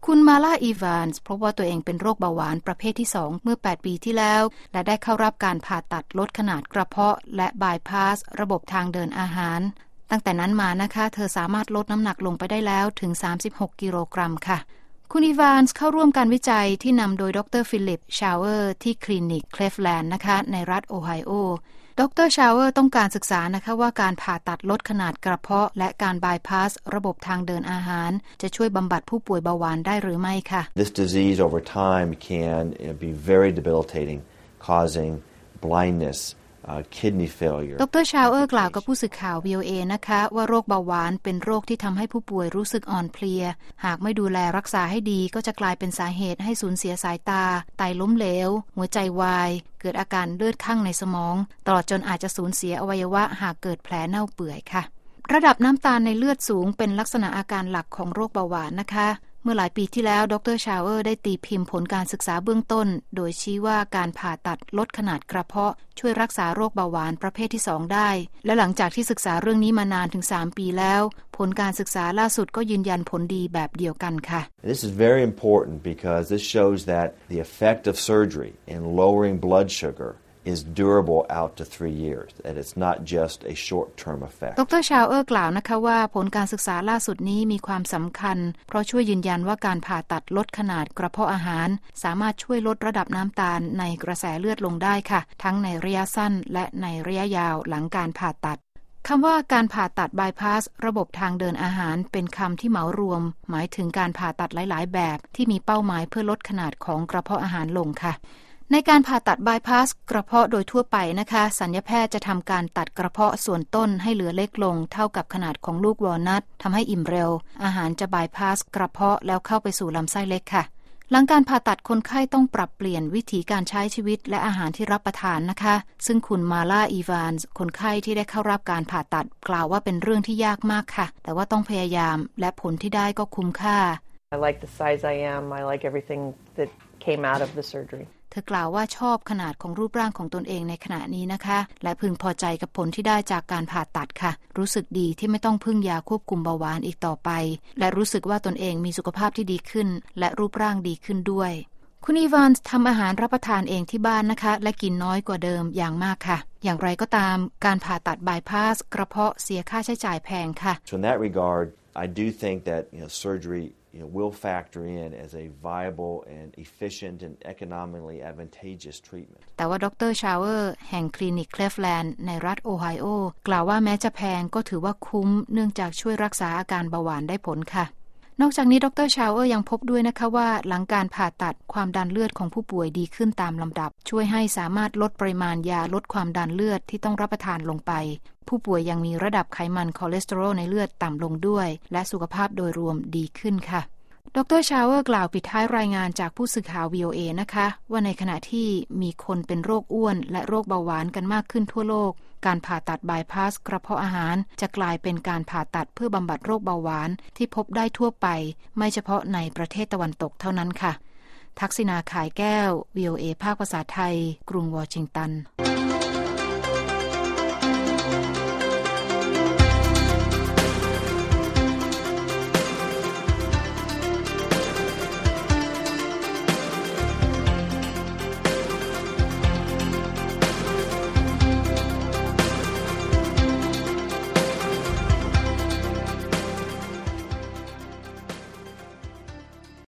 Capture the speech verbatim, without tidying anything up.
คุณมาล่าอีวานส์พบว่าตัวเองเป็นโรคเบาหวานประเภทที่สองเมื่อแปดปีที่แล้วและได้เข้ารับการผ่าตัดลดขนาดกระเพาะและบายพาสระบบทางเดินอาหารตั้งแต่นั้นมานะคะเธอสามารถลดน้ำหนักลงไปได้แล้วถึงสามสิบหกกิโลกรัมค่ะคุณอีวานส์เข้าร่วมการวิจัยที่นำโดยดรฟิลิปชาวเวอร์ที่คลินิกเคลฟแลนด์นะคะในรัฐโอไฮโอดรชาวเวอร์ต้องการศึกษานะคะว่าการผ่าตัดลดขนาดกระเพาะและการบายพาสระบบทางเดินอาหารจะช่วยบำบัดผู้ป่วยเบาหวานได้หรือไม่ค่ะ This disease over time can be very debilitating, causing blindness, uh, kidney failure. ดรชาวเวอร์กล่าวกับผู้สื่อข่าว วี โอ เอ นะคะว่าโรคเบาหวานเป็นโรคที่ทำให้ผู้ป่วยรู้สึกอ่อนเพลียหากไม่ดูแลรักษาให้ดีก็จะกลายเป็นสาเหตุให้สูญเสียสายตาไตล้มเหลวหัวใจวายเกิดอาการเลือดคั่งในสมองตลอดจนอาจจะสูญเสียอวัยวะหากเกิดแผลเน่าเปื่อยค่ะระดับน้ำตาลในเลือดสูงเป็นลักษณะอาการหลักของโรคเบาหวานนะคะเมื่อหลายปีที่แล้วดรชาวเวอร์ได้ตีพิมพ์ผลการศึกษาเบื้องต้นโดยชี้ว่าการผ่าตัดลดขนาดกระเพาะช่วยรักษาโรคเบาหวานประเภทที่สองได้และหลังจากที่ศึกษาเรื่องนี้มานานถึงสามปีแล้วผลการศึกษาล่าสุดก็ยืนยันผลดีแบบเดียวกันค่ะ This is very important because this shows that the effect of surgery in lowering blood sugar is durable out to three years, that it's not just a short-term effect. ดรชาวเออร์กล่าวนะคะว่าผลการศึกษาล่าสุดนี้มีความสำคัญเพราะช่วยยืนยันว่าการผ่าตัดลดขนาดกระเพาะอาหารสามารถช่วยลดระดับน้ำตาลในกระแสเลือดลงได้ค่ะทั้งในระยะสั้นและในระยะยาวหลังการผ่าตัดคำว่าการผ่าตัดบายพาสระบบทางเดินอาหารเป็นคำที่เหมารวมหมายถึงการผ่าตัดหลายๆแบบที่มีเป้าหมายเพื่อลดขนาดของกระเพาะอาหารลงค่ะในการผ่าตัดบายพาสกระเพาะโดยทั่วไปนะคะศัลยแพทย์จะทำการตัดกระเพาะส่วนต้นให้เหลือเล็กลงเท่ากับขนาดของลูกวอลนัททำให้อิ่มเร็วอาหารจะบายพาสกระเพาะแล้วเข้าไปสู่ลำไส้เล็กค่ะหลังการผ่าตัดคนไข้ต้องปรับเปลี่ยนวิธีการใช้ชีวิตและอาหารที่รับประทานนะคะซึ่งคุณมาล่าอีวานส์คนไข้ที่ได้เข้ารับการผ่าตัดกล่าวว่าเป็นเรื่องที่ยากมากค่ะแต่ว่าต้องพยายามและผลที่ได้ก็คุ้มค่า I like the size I am. I like everything that came out of the surgery. เธอกล่าวว่าชอบขนาดของรูปร่างของตนเองในขณะนี้นะคะและพึงพอใจกับผลที่ได้จากการผ่าตัดค่ะรู้สึกดีที่ไม่ต้องพึ่งยาควบคุมเบาหวานอีกต่อไปและรู้สึกว่าตนเองมีสุขภาพที่ดีขึ้นและรูปร่างดีขึ้นด้วยคุณอีวานส์ทำอาหารรับประทานเองที่บ้านนะคะและกินน้อยกว่าเดิมอย่างมากค่ะอย่างไรก็ตามการผ่าตัดบายพาสกระเพาะเสียค่าใช้จ่ายแพงค่ะ So in that regard, I do think that you know surgery You know, will factor in as a viable and efficient and economically advantageous treatment. แต่ว่าดรชาวเวอร์แห่งคลินิกเคลฟแลนด์ในรัฐโอไฮโอกล่าวว่าแม้จะแพงก็ถือว่าคุ้มเนื่องจากช่วยรักษาอาการเบาหวานได้ผลค่ะนอกจากนี้ดรชาวเวอร์ยังพบด้วยนะคะว่าหลังการผ่าตัดความดันเลือดของผู้ป่วยดีขึ้นตามลำดับช่วยให้สามารถลดปริมาณยาลดความดันเลือดที่ต้องรับประทานลงไปผู้ป่วยยังมีระดับไขมันคอเลสเตอรอลในเลือดต่ำลงด้วยและสุขภาพโดยรวมดีขึ้นค่ะดรชาวเวอร์กล่าวปิดท้ายรายงานจากผู้สื่อข่าว วี โอ เอ นะคะว่าในขณะที่มีคนเป็นโรคอ้วนและโรคเบาหวานกันมากขึ้นทั่วโลกการผ่าตัดบายพาสกระเพาะอาหารจะกลายเป็นการผ่าตัดเพื่อบำบัดโรคเบาหวานที่พบได้ทั่วไปไม่เฉพาะในประเทศตะวันตกเท่านั้นค่ะทักษิณา ข่ายแก้ว วี โอ เอ ภาคภาษาไทยกรุงวอชิงตัน